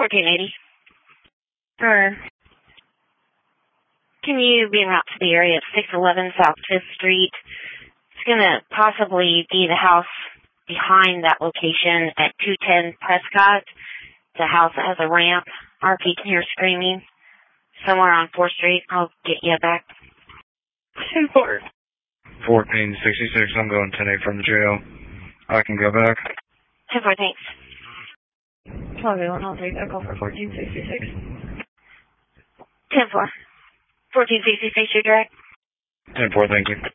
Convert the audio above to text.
1480. Or can you be en route to the area of 611 South 5th Street? It's going to possibly be the house behind that location at 210 Prescott. The house that has a ramp. RP can hear screaming. Somewhere on 4th Street. I'll get you back. 10-4. 1466. I'm going 10-8 from the jail. I can go back. 10-4, thanks. 12-1-3, echo for 1466. 10-4. 1466, you're direct. 10-4, thank you.